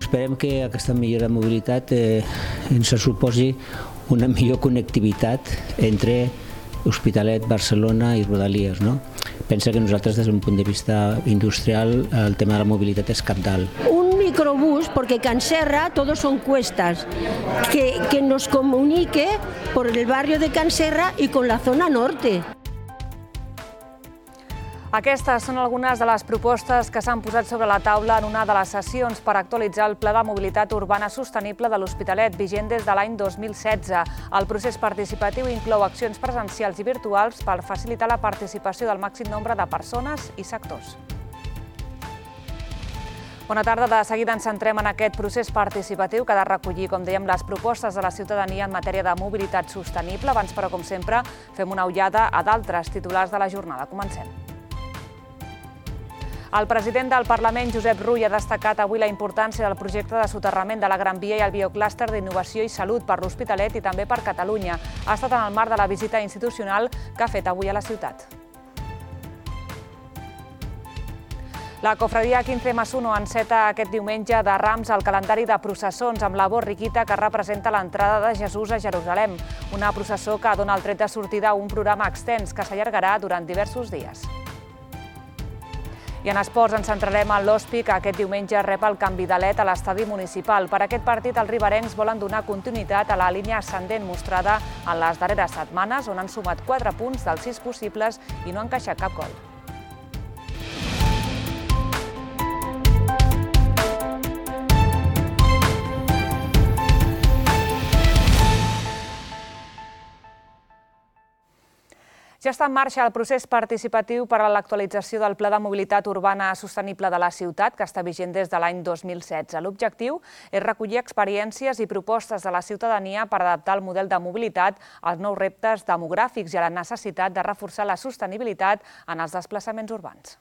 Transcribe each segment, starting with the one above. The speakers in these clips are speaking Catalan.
esperem que aquesta millora de mobilitat ens suposi una millor connectivitat entre Hospitalet, Barcelona i Rodalies. Pensa que nosaltres, des d'un punt de vista industrial, el tema de la mobilitat és cabdal. Un microbús, porque Canserra todos son cuestas, que nos comunique por el barrio de Canserra y con la zona norte. Aquestes són algunes de les propostes que s'han posat sobre la taula en una de les sessions per actualitzar el Pla de Mobilitat Urbana Sostenible de l'Hospitalet, vigent des de l'any 2016. El procés participatiu inclou accions presencials i virtuals per facilitar la participació del màxim nombre de persones i sectors. Bona tarda. De seguida ens centrem en aquest procés participatiu que ha de recollir, com dèiem, les propostes de la ciutadania en matèria de mobilitat sostenible. Abans, però, com sempre, fem una ullada a d'altres titulars de la jornada. Comencem. El president del Parlament, Josep Rull, ha destacat avui la importància del projecte de soterrament de la Gran Via i el bioclúster d'Innovació i Salut per l'Hospitalet i també per Catalunya. Ha estat en el marc de la visita institucional que ha fet avui a la ciutat. La cofradia 15+1 enceta aquest diumenge de Rams el calendari de processons amb la borriquita que representa l'entrada de Jesús a Jerusalem. Una processó que dona el tret de sortida a un programa extens que s'allargarà durant diversos dies. I en esports ens centrarem en l'Hospi, que aquest diumenge rep el canvi d'alet a l'estadi municipal. Per aquest partit, els riberencs volen donar continuïtat a la línia ascendent mostrada en les darreres setmanes, on han sumat 4 punts dels 6 possibles i no han encaixat cap gol. Ja està en marxa el procés participatiu per a l'actualització del Pla de Mobilitat Urbana Sostenible de la ciutat, que està vigent des de l'any 2016. L'objectiu és recollir experiències i propostes de la ciutadania per adaptar el model de mobilitat als nous reptes demogràfics i a la necessitat de reforçar la sostenibilitat en els desplaçaments urbans.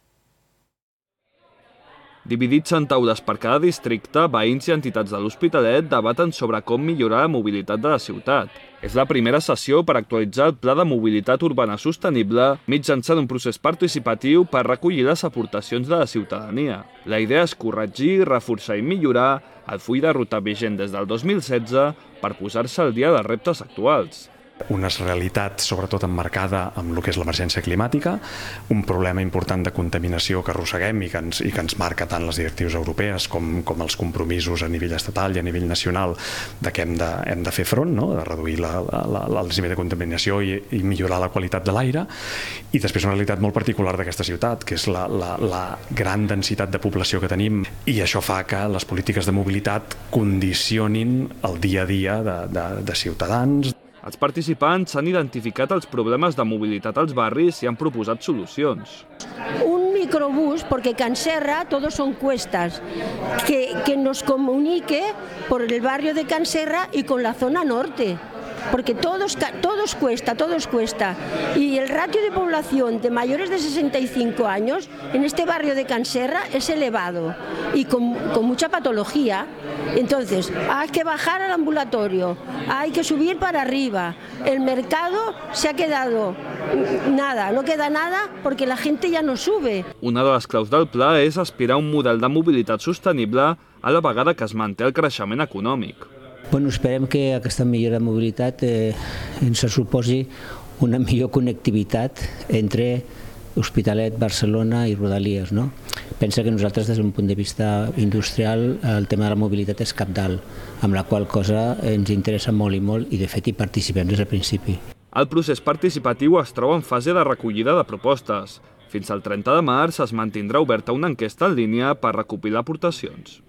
Dividits en taules per cada districte, veïns i entitats de l'Hospitalet debaten sobre com millorar la mobilitat de la ciutat. És la primera sessió per actualitzar el Pla de Mobilitat Urbana Sostenible mitjançant un procés participatiu per recollir les aportacions de la ciutadania. La idea és corregir, reforçar i millorar el full de ruta vigent des del 2016 per posar-se al dia dels reptes actuals. Una realitat sobretot emmarcada amb el que és l'emergència climàtica, un problema important de contaminació que arrosseguem i que ens marca tant les directives europees com els compromisos a nivell estatal i a nivell nacional de que hem de fer front, de reduir el nivell de contaminació i millorar la qualitat de l'aire. I després una realitat molt particular d'aquesta ciutat, que és la gran densitat de població que tenim, i això fa que les polítiques de mobilitat condicionin el dia a dia de ciutadans. Els participants han identificat els problemes de mobilitat als barris i han proposat solucions. Un microbús, porque Canserra todos son cuestas, que nos comunique por el barrio de Canserra y con la zona norte. Porque todos cuesta. Y el ratio de población de mayores de 65 años en este barrio de Canserra es elevado y con mucha patología. Entonces, hay que bajar al ambulatorio, hay que subir para arriba. El mercado se ha quedado nada, no queda nada porque la gente ya no sube. Una de les claus del pla és aspirar a un model de mobilitat sostenible a la vegada que es manté el creixement econòmic. Esperem que aquesta millora de mobilitat ens suposi una millor connectivitat entre Hospitalet, Barcelona i Rodalies. Pensa que nosaltres, des d'un punt de vista industrial, el tema de la mobilitat és cabdal, amb la qual cosa ens interessa molt i de fet hi participem des del principi. El procés participatiu es troba en fase de recollida de propostes. Fins al 30 de març es mantindrà oberta una enquesta en línia per recopilar aportacions.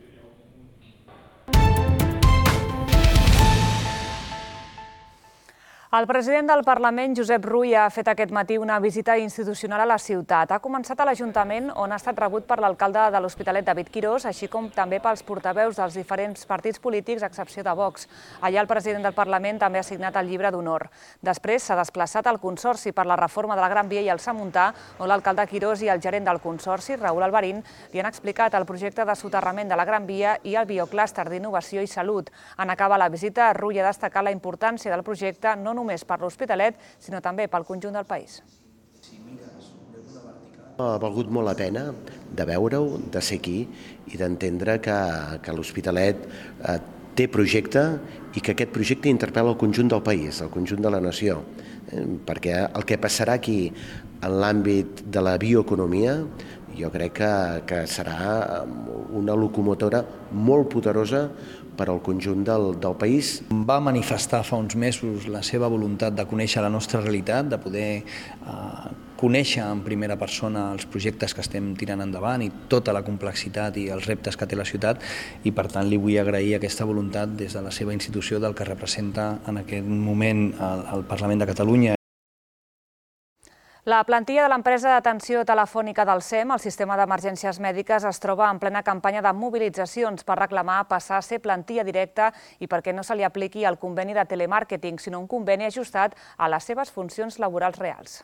El president del Parlament, Josep Rull, ha fet aquest matí una visita institucional a la ciutat. Ha començat a l'Ajuntament, on ha estat rebut per l'alcalde de l'Hospitalet, David Quirós, així com també pels portaveus dels diferents partits polítics, a excepció de Vox. Allà el president del Parlament també ha signat el llibre d'honor. Després s'ha desplaçat al Consorci per la reforma de la Gran Via i el Samuntà, on l'alcalde Quirós i el gerent del Consorci, Raül Alvarín, li han explicat el projecte de soterrament de la Gran Via i el bioclúster d'Innovació i Salut. En acabar la visita, Rull ha destacat la importància del projecte no només per l'Hospitalet, sinó també pel conjunt del país. Ha valgut molt la pena de veure-ho, de ser aquí i d'entendre que l'Hospitalet té projecte i que aquest projecte interpel·la el conjunt del país, el conjunt de la nació, perquè el que passarà aquí en l'àmbit de la bioeconomia jo crec que serà una locomotora molt poderosa per al conjunt del país. Va manifestar fa uns mesos la seva voluntat de conèixer la nostra realitat, de poder conèixer en primera persona els projectes que estem tirant endavant i tota la complexitat i els reptes que té la ciutat, i per tant li vull agrair aquesta voluntat des de la seva institució, del que representa en aquest moment el Parlament de Catalunya. La plantilla de l'empresa d'atenció telefònica del SEM, el Sistema d'Emergències Mèdiques, es troba en plena campanya de mobilitzacions per reclamar passar a ser plantilla directa i perquè no se li apliqui el conveni de telemàrqueting, sinó un conveni ajustat a les seves funcions laborals reals.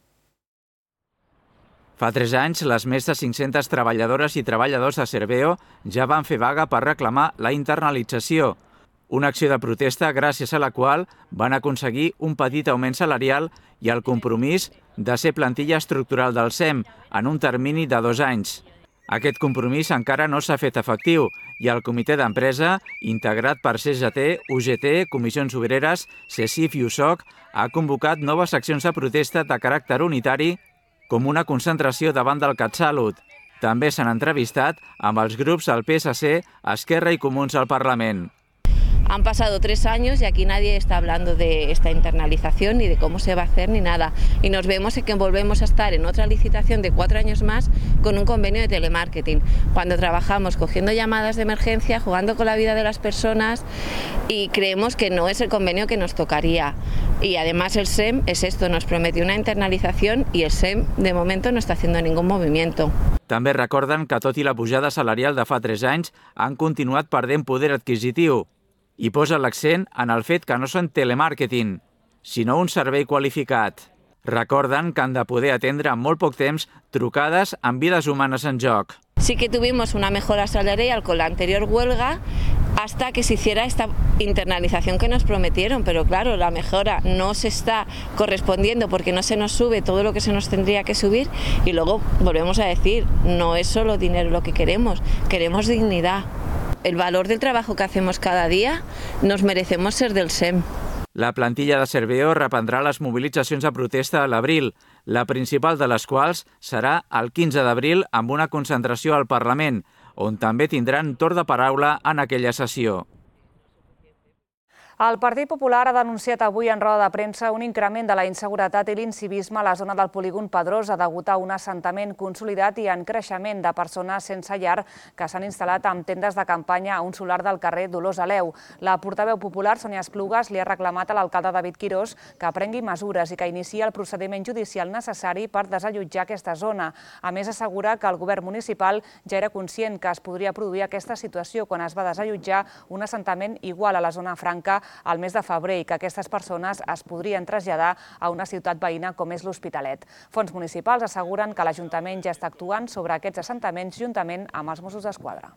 Fa 3 anys, les més de 500 treballadores i treballadors de Serveo ja van fer vaga per reclamar la internalització. Una acció de protesta gràcies a la qual van aconseguir un petit augment salarial i el compromís de ser plantilla estructural del SEM en un termini de 2 anys. Aquest compromís encara no s'ha fet efectiu i el comitè d'empresa, integrat per CGT, UGT, Comissions Obreres, CECIF i USOC, ha convocat noves accions de protesta de caràcter unitari com una concentració davant del CatSalut. També s'han entrevistat amb els grups del PSC, Esquerra i Comuns al Parlament. Han pasado 3 años y aquí nadie está hablando de esta internalización ni de cómo se va a hacer ni nada. Y nos vemos en que volvemos a estar en otra licitación de 4 años más con un convenio de telemarketing, cuando trabajamos cogiendo llamadas de emergencia, jugando con la vida de las personas, y creemos que no es el convenio que nos tocaría. Y además el SEM es esto, nos prometió una internalización y el SEM de momento no está haciendo ningún movimiento. També recorden que tot i la pujada salarial de fa 3 anys han continuat perdent poder adquisitiu i posa l'accent en el fet que no són telemàrqueting, sinó un servei qualificat. Recorden que han de poder atendre en molt poc temps trucades amb vides humanes en joc. Sí que tuvimos una mejora salarial con la anterior huelga hasta que se hiciera esta internalización que nos prometieron, pero claro, la mejora no se está correspondiendo porque no se nos sube todo lo que se nos tendría que subir y luego volvemos a decir, no es solo dinero lo que queremos dignidad. El valor del trabajo que hacemos cada día, nos merecemos ser del SEM. La plantilla de Serveo reprendrà les mobilitzacions de protesta a l'abril, la principal de les quals serà el 15 d'abril amb una concentració al Parlament, on també tindran torn de paraula en aquella sessió. El Partit Popular ha denunciat avui en roda de premsa un increment de la inseguretat i l'incivisme a la zona del polígon Pedrosa degut a un assentament consolidat i en creixement de persones sense llar que s'han instal·lat amb tendes de campanya a un solar del carrer Dolors Aleu. La portaveu popular, Sònia Esplugues, li ha reclamat a l'alcalde David Quirós que prengui mesures i que iniciï el procediment judicial necessari per desallotjar aquesta zona. A més, assegura que el govern municipal ja era conscient que es podria produir aquesta situació quan es va desallotjar un assentament igual a la zona franca al mes de febrer i que aquestes persones es podrien traslladar a una ciutat veïna com és l'Hospitalet. Fons municipals asseguren que l'Ajuntament ja està actuant sobre aquests assentaments juntament amb els Mossos d'Esquadra.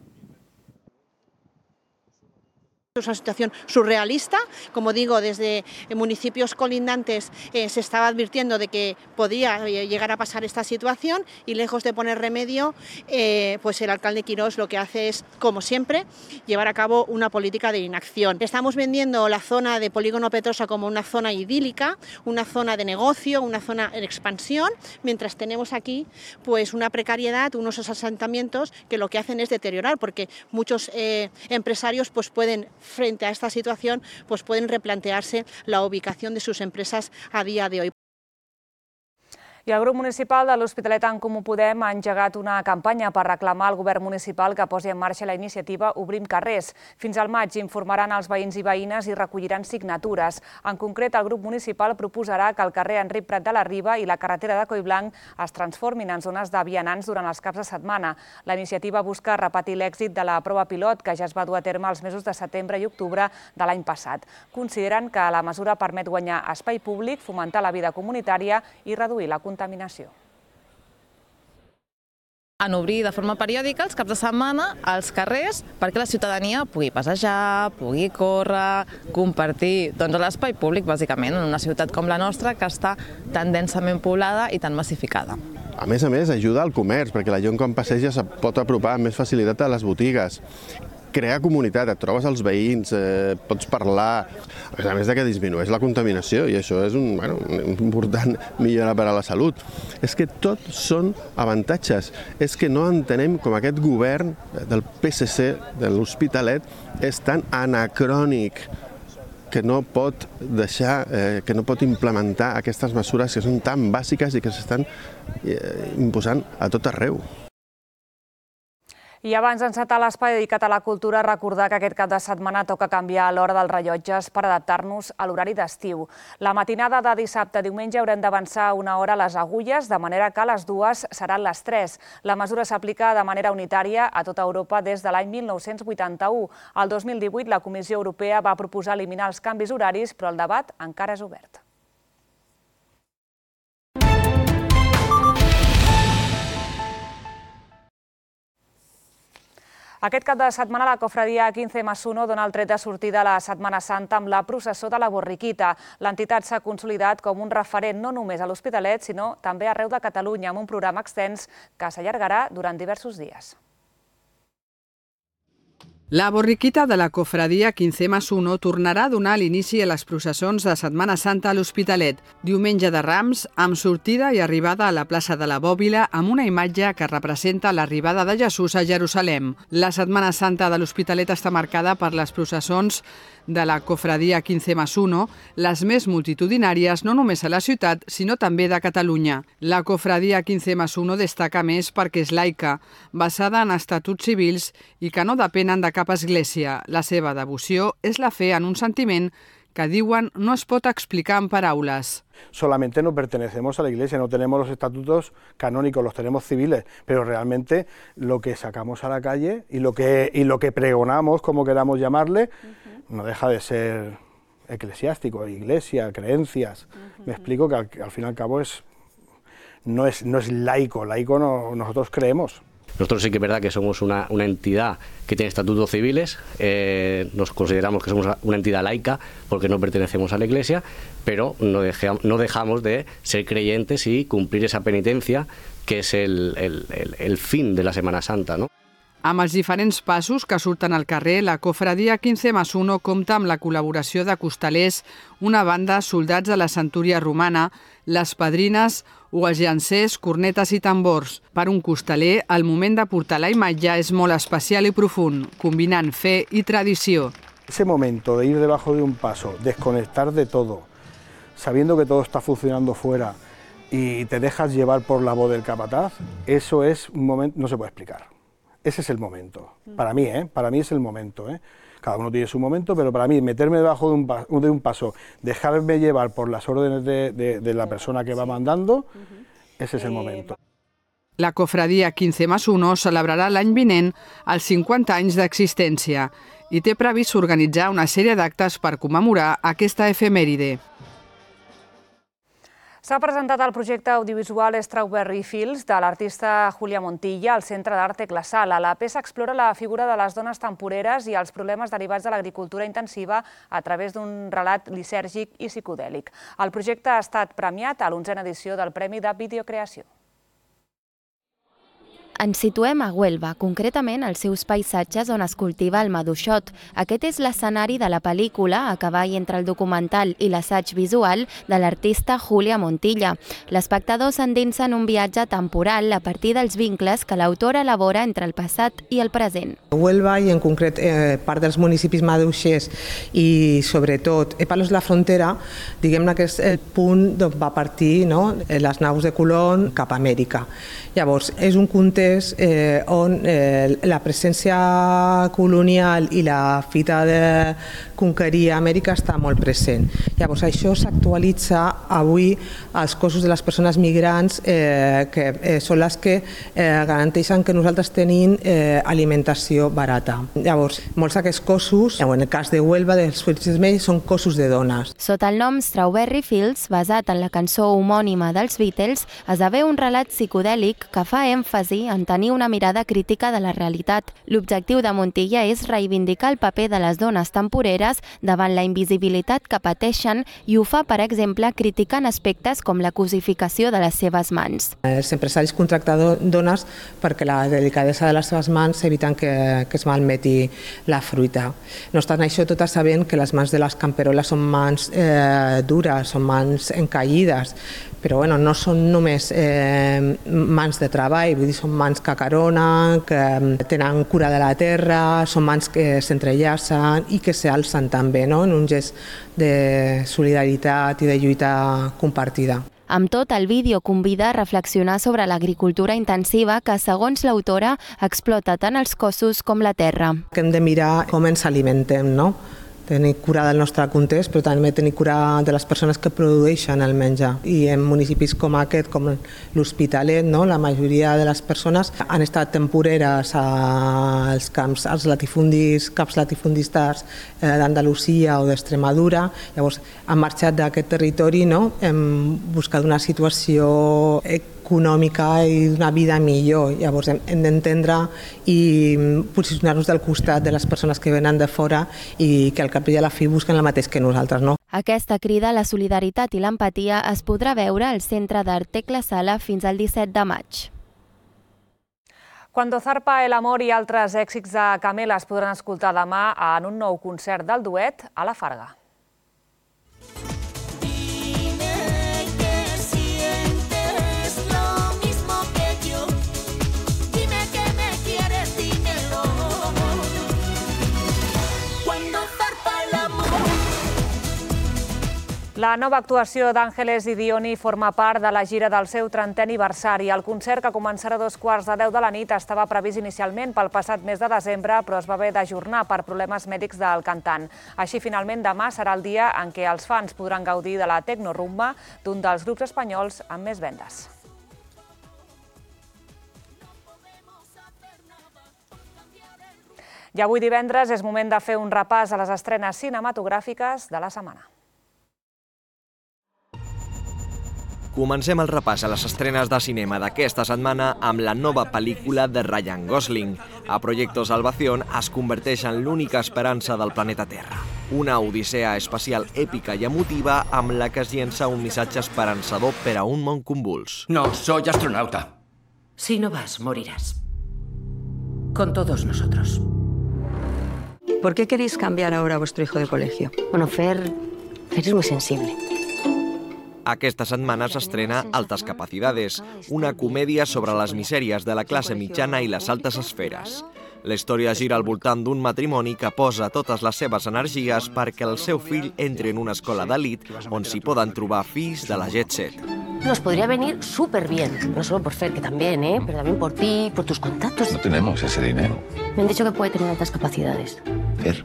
Es una situación surrealista, como digo, desde municipios colindantes se estaba advirtiendo de que podía llegar a pasar esta situación y lejos de poner remedio, pues el alcalde Quirós lo que hace es, como siempre, llevar a cabo una política de inacción. Estamos vendiendo la zona de Polígono Pedrosa como una zona idílica, una zona de negocio, una zona en expansión, mientras tenemos aquí pues una precariedad, unos asentamientos que lo que hacen es deteriorar, porque muchos empresarios pues pueden, frente a esta situación, pues pueden replantearse la ubicación de sus empresas a día de hoy. I el grup municipal de l'Hospitalet en Comú Podem ha engegat una campanya per reclamar al govern municipal que posi en marxa la iniciativa Obrim Carrers. Fins al maig informaran als veïns i veïnes i recolliran signatures. En concret, el grup municipal proposarà que el carrer Enric Prat de la Riba i la carretera de Collblanc es transformin en zones de vianants durant els caps de setmana. La iniciativa busca repetir l'èxit de la prova pilot que ja es va dur a terme els mesos de setembre i octubre de l'any passat. Consideren que la mesura permet guanyar espai públic, fomentar la vida comunitària i reduir la contaminació. En obrir de forma periòdica els caps de setmana als carrers perquè la ciutadania pugui passejar, pugui córrer, compartir l'espai públic, bàsicament, en una ciutat com la nostra que està tan densament poblada i tan massificada. A més, ajuda al comerç, perquè la gent quan passeja es pot apropar amb més facilitat a les botigues. Crea comunitat, et trobes els veïns, pots parlar, a més que disminueix la contaminació i això és una important millora per a la salut. És que tot són avantatges. És que no entenem com aquest govern del PSC, de l'Hospitalet, és tan anacrònic que no pot implementar aquestes mesures que són tan bàsiques i que s'estan imposant a tot arreu. I abans d'encetar l'espai dedicat a la cultura, recordar que aquest cap de setmana toca canviar l'hora dels rellotges per adaptar-nos a l'horari d'estiu. La matinada de dissabte a diumenge haurem d'avançar una hora les agulles, de manera que les dues seran les 3. La mesura s'aplica de manera unitària a tota Europa des de l'any 1981. El 2018 la Comissió Europea va proposar eliminar els canvis horaris, però el debat encara és obert. Aquest cap de setmana la cofradia 15+1 dona el tret de sortida a la Setmana Santa amb la processó de la Borriquita. L'entitat s'ha consolidat com un referent no només a l'Hospitalet, sinó també arreu de Catalunya, amb un programa extens que s'allargarà durant diversos dies. La borriquita de la cofradia 15+1 tornarà a donar l'inici a les processons de Setmana Santa a l'Hospitalet, diumenge de Rams, amb sortida i arribada a la plaça de la Bòbila amb una imatge que representa l'arribada de Jesús a Jerusalem. La Setmana Santa de l'Hospitalet està marcada per les processons de la cofradia 15+1, les més multitudinàries no només a la ciutat, sinó també de Catalunya. La cofradia 15+1 destaca més perquè és laica, basada en estatuts civils i que no depenen de cap església. La seva devoció és la fe en un sentiment que diuen no es pot explicar en paraules. Solamente no pertenecemos a la Iglesia, no tenemos los estatutos canónicos, los tenemos civiles, pero realmente lo que sacamos a la calle y lo que pregonamos, como queramos llamarle, no deja de ser eclesiástico, iglesia, creencias. Me explico que al fin y al cabo no es laico, nosotros creemos. Nosotros sí que es verdad que somos una entidad que tiene estatutos civiles, nos consideramos que somos una entidad laica porque no pertenecemos a la Iglesia, pero no dejamos de ser creyentes y cumplir esa penitencia que es el fin de la Setmana Santa, ¿no? Amb els diferents passos que surten al carrer, la cofradia 15+1 compta amb la col·laboració de costalers, una banda, soldats de la centúria romana, les padrines o els llancers, cornetes i tambors. Per un costaler, el moment de portar la imatge és molt especial i profund, combinant fe i tradició. Ese momento de ir debajo de un paso, desconectar de todo, sabiendo que todo está funcionando fuera y te dejas llevar por la voz del capataz, eso es un momento, no se puede explicar. Ese es el momento, para mí es el momento. Cada uno tiene su momento, pero para mí meterme debajo de un paso, dejarme llevar por las órdenes de la persona que va mandando, ese es el momento. La cofradia 15+1 celebrarà l'any vinent els 50 anys d'existència i té previst organitzar una sèrie d'actes per commemorar aquesta efemèride. S'ha presentat el projecte audiovisual Strawberry Fields de l'artista Julia Montilla al Centre d'Art Tecla Sala. La peça explora la figura de les dones temporeres i els problemes derivats de l'agricultura intensiva a través d'un relat lisèrgic i psicodèlic. El projecte ha estat premiat a l'11a edició del Premi de Videocreació. Ens situem a Huelva, concretament als seus paisatges on es cultiva el maduixot. Aquest és l'escenari de la pel·lícula, a cavall entre el documental i l'assaig visual de l'artista Julia Montilla. L'espectador s'endinsa en un viatge temporal a partir dels vincles que l'autora elabora entre el passat i el present. Huelva i en concret part dels municipis maduixers i sobretot Palos de la Frontera, diguem-ne que és el punt d'on va partir les naus de Colón cap a Amèrica. Llavors, és un context on la presència colonial i la fita de conquerir Amèrica està molt present. Llavors, això s'actualitza avui als cossos de les persones migrants, que són les que garanteixen que nosaltres tenim alimentació barata. Llavors, molts d'aquests cossos, en el cas de Huelva, dels Fruits Vermells, són cossos de dones. Sota el nom Strawberry Fields, basat en la cançó homònima dels Beatles, esdevé un relat psicodèlic que fa èmfasi en en tenir una mirada crítica de la realitat. L'objectiu de Montilla és reivindicar el paper de les dones temporeres davant la invisibilitat que pateixen i ho fa, per exemple, criticant aspectes com la cosificació de les seves mans. Els empresaris contracten dones perquè la delicadesa de les seves mans eviten que es malmeti la fruita. No obstant això, totes sabent que les mans de les camperoles són mans dures, són mans encaïdes, però bueno, no són només mans de treball, vull dir, són mans que acaronen, que tenen cura de la terra, són mans que s'entrellacen i que s'alcen també, no?, en un gest de solidaritat i de lluita compartida. Amb tot, el vídeo convida a reflexionar sobre l'agricultura intensiva que, segons l'autora, explota tant els cossos com la terra. Que hem de mirar com ens alimentem, no? Tenir cura del nostre context, però també tenir cura de les persones que produeixen el menjar. I en municipis com aquest, com l'Hospitalet, no? La majoria de les persones han estat temporeres als camps, als caps latifundistes d'Andalusia o d'Extremadura. Llavors han marxat d'aquest territori, no? Hem buscat una situació econòmica i d'una vida millor. Llavors hem d'entendre i posicionar-nos del costat de les persones que venen de fora i que al cap i a la fi busquen el mateix que nosaltres, no? Aquesta crida a la solidaritat i l'empatia es podrà veure al Centre d'Art Tecla Sala fins al 17 de maig. Cuando zarpa el amor i altres èxits de Camela es podran escoltar demà en un nou concert del duet a la Farga. La nova actuació d'Àngeles i Dioni forma part de la gira del seu 30è aniversari. El concert, que començarà a 2:15 de la nit, estava previst inicialment pel passat mes de desembre, però es va haver d'ajornar per problemes mèdics del cantant. Així, finalment, demà serà el dia en què els fans podran gaudir de la tecnorumba d'un dels grups espanyols amb més vendes. I avui divendres és moment de fer un repàs a les estrenes cinematogràfiques de la setmana. Comencem el repàs a les estrenes de cinema d'aquesta setmana amb la nova pel·lícula de Ryan Gosling. A Proyecto Salvación es converteix en l'única esperança del planeta Terra. Una odissea espacial èpica i emotiva amb la que es llença un missatge esperançador per a un món convuls. No, soy astronauta. Si no vas, morirás. Con todos nosotros. ¿Por qué queréis cambiar ahora a vuestro hijo de colegio? Bueno, Fer es muy sensible. Aquesta setmana s'estrena Altas Capacidades, una comèdia sobre les misèries de la classe mitjana i les altes esferes. La història gira al voltant d'un matrimoni que posa totes les seves energies perquè el seu fill entri en una escola d'elit on s'hi poden trobar fills de la jet set. Nos podría venir súper bien, no solo por Fer, que también, pero también por ti, por tus contactos. No tenemos ese dinero. Me han dicho que puede tener altas capacidades. Fer.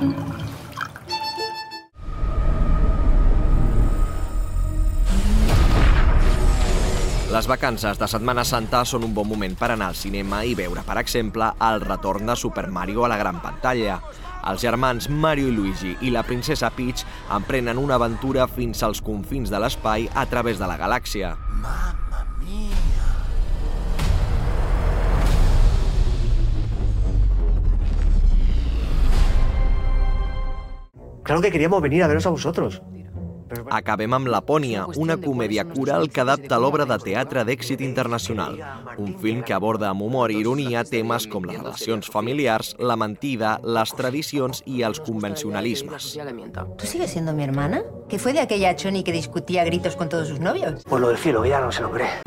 Les vacances de Setmana Santa són un bon moment per anar al cinema i veure, per exemple, el retorn de Super Mario a la gran pantalla. Els germans Mario i Luigi i la princesa Peach emprenen una aventura fins als confins de l'espai a través de la galàxia. Mamma mia! Claro que queríamos venir a veros a vosotros. Acabem amb Lapònia, una comèdia coral que adapta l'obra de teatre d'èxit internacional. Un film que aborda amb humor i ironia temes com les relacions familiars, la mentida, les tradicions i els convencionalismes. ¿Tú sigues siendo mi hermana? ¿Que fue de aquella Choni que discutía a gritos con todos sus novios? Pues lo del cielo, ya no se lo cree.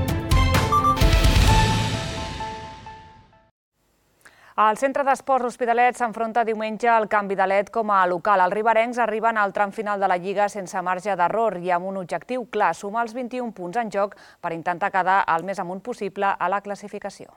El Centre d'Esports L'Hospitalet s'enfronta diumenge al canvi de LED com a local. Els riberencs arriben al tram final de la Lliga sense marge d'error i amb un objectiu clar, sumar els 21 punts en joc per intentar quedar el més amunt possible a la classificació.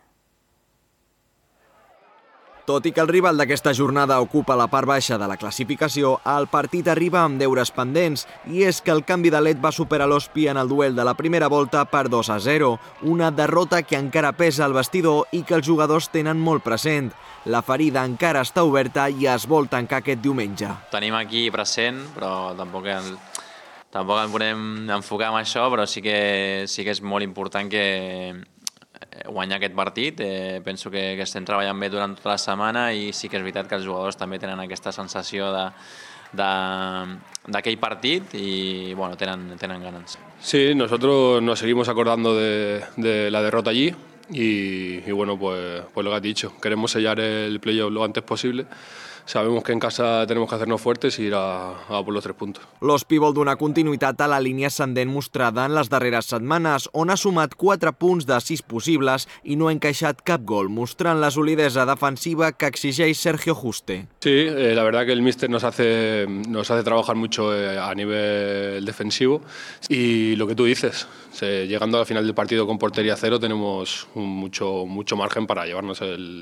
Tot i que el rival d'aquesta jornada ocupa la part baixa de la classificació, el partit arriba amb deures pendents, i és que el canvi de LED va superar l'Hospi en el duel de la primera volta per 2-0, una derrota que encara pesa al vestidor i que els jugadors tenen molt present. La ferida encara està oberta i es vol tancar aquest diumenge. Tenim aquí present, però tampoc ens podem enfocar en això, però sí que és molt important que guanyar aquest partit. Penso que estem treballant bé durant tota la setmana i sí que és veritat que els jugadors també tenen aquesta sensació d'aquell partit y bueno, tienen ganas. Sí, nosotros nos seguimos acordando de la derrota allí y bueno, pues lo que has dicho, queremos sellar el playoff lo antes posible. Sabemos que en casa tenemos que hacernos fuertes y ir a por los 3 puntos. L'Ospi vol donar continuïtat a la línia ascendent mostrada en les darreres setmanes, on ha sumat 4 punts de 6 possibles i no ha encaixat cap gol, mostrant la solidesa defensiva que exigeix Sergio Juste. Sí, la verdad que el míster nos hace trabajar mucho a nivel defensivo y lo que tú dices, llegando al final del partido con portería cero tenemos mucho margen para llevarnos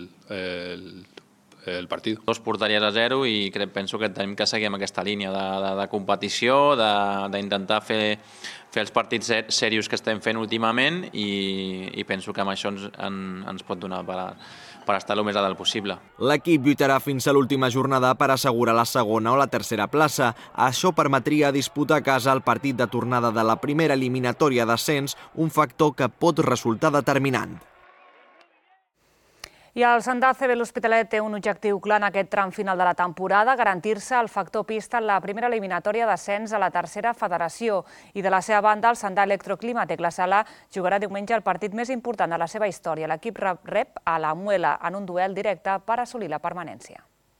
el partido. 2 porteries a 0 i penso que tenim que seguir amb aquesta línia de competició, d'intentar fer els partits serios que estem fent últimament i penso que amb això ens pot donar per estar el més a dalt possible. L'equip lluitarà fins a l'última jornada per assegurar la segona o la tercera plaça. Això permetria disputar a casa el partit de tornada de la primera eliminatòria d'ascens, un factor que pot resultar determinant. I el Sandà CB l'Hospitalet té un objectiu clar en aquest tram final de la temporada, garantir-se el factor pista en la primera eliminatòria d'ascens a la tercera federació. I de la seva banda, el Sandà Electroclimatec La Sala jugarà diumenge el partit més important de la seva història. L'equip rep a la Muela en un duel directe per assolir la permanència.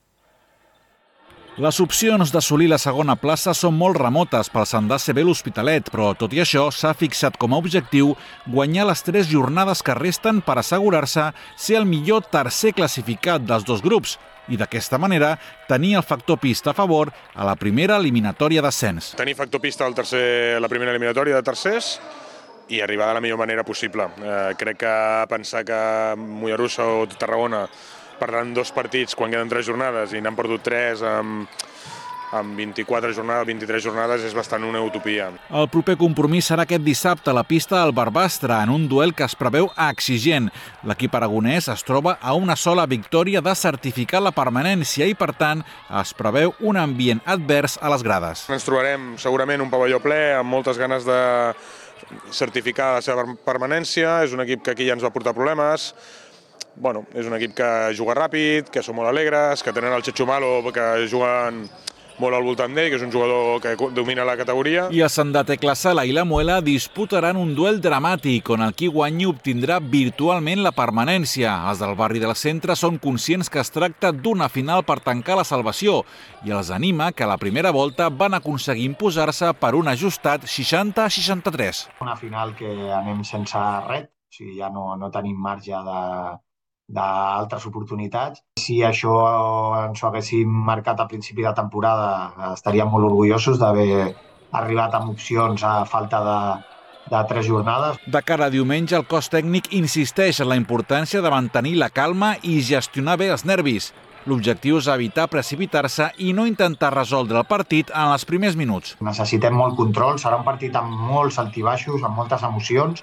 Les opcions d'assolir la segona plaça són molt remotes pel Sandà CB l'Hospitalet, però tot i això s'ha fixat com a objectiu guanyar les 3 jornades que resten per assegurar-se ser el millor tercer classificat dels 2 grups i d'aquesta manera tenir el factor pista a favor a la primera eliminatòria d'ascens. Tenir factor pista a la primera eliminatòria de tercers i arribar de la millor manera possible. Crec que pensar que Mollerussa o Tarragona perdran 2 partits quan queden 3 jornades i n'han perdut 3 amb 24 jornades, 23 jornades, és bastant una utopia. El proper compromís serà aquest dissabte a la pista del Barbastre, en un duel que es preveu exigent. L'equip aragonès es troba a una sola victòria de certificar la permanència i, per tant, es preveu un ambient advers a les grades. Ens trobarem segurament un pavelló ple amb moltes ganes de certificar la seva permanència. És un equip que aquí ja ens va portar problemes. Bueno, és un equip que juga ràpid, que són molt alegres, que tenen el Chechu Malo, que juguen molt al voltant d'ell, que és un jugador que domina la categoria. I el Sandatec La Sala i la Muela disputaran un duel dramàtic on el qui guanyi obtindrà virtualment la permanència. Els del barri del centre són conscients que es tracta d'una final per tancar la salvació i els anima que a la primera volta van aconseguir imposar-se per un ajustat 60-63. Una final que anem sense res, o sigui, ja no tenim marge d'altres oportunitats. Si això ens ho haguéssim marcat a principi de temporada, estaríem molt orgullosos d'haver arribat amb opcions a falta de 3 jornades. De cara a diumenge, el cos tècnic insisteix en la importància de mantenir la calma i gestionar bé els nervis. L'objectiu és evitar precipitar-se i no intentar resoldre el partit en els primers minuts. Necessitem molt control, serà un partit amb molts altibaixos, amb moltes emocions,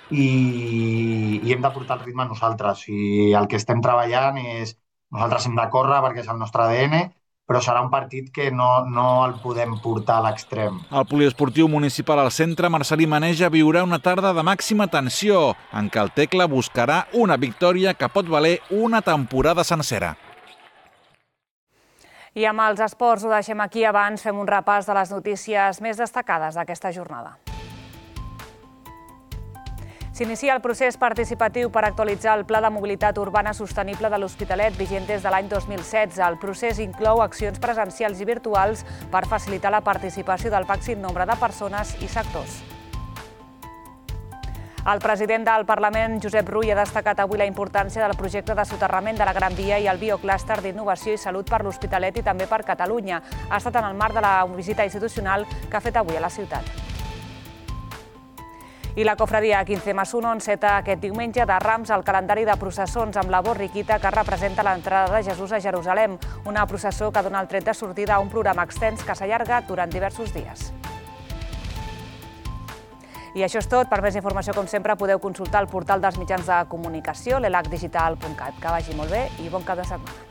i hem de portar el ritme a nosaltres. I el que estem treballant és, nosaltres hem de córrer perquè és el nostre ADN, però serà un partit que no el podem portar a l'extrem. El poliesportiu municipal al centre, Marcelí Maneja, viurà una tarda de màxima tensió, en què el Tecla buscarà una victòria que pot valer una temporada sencera. I amb els esports ho deixem aquí. Abans fem un repàs de les notícies més destacades d'aquesta jornada. S'inicia el procés participatiu per actualitzar el Pla de Mobilitat Urbana Sostenible de l'Hospitalet, vigent des de l'any 2016. El procés inclou accions presencials i virtuals per facilitar la participació del màxim nombre de persones i sectors. El president del Parlament, Josep Rull, ha destacat avui la importància del projecte de soterrament de la Gran Via i el bioclúster d'innovació i salut per l'Hospitalet i també per Catalunya. Ha estat en el marc de la visita institucional que ha fet avui a la ciutat. I la cofradia 15+1 enceta aquest diumenge de Rams el calendari de processons amb la borriquita que representa l'entrada de Jesús a Jerusalem, una processó que dona el tret de sortida a un programa extens que s'allarga durant diversos dies. I això és tot. Per més informació, com sempre, podeu consultar el portal dels mitjans de comunicació, l'elacdigital.cat. Que vagi molt bé i bon cap de setmana.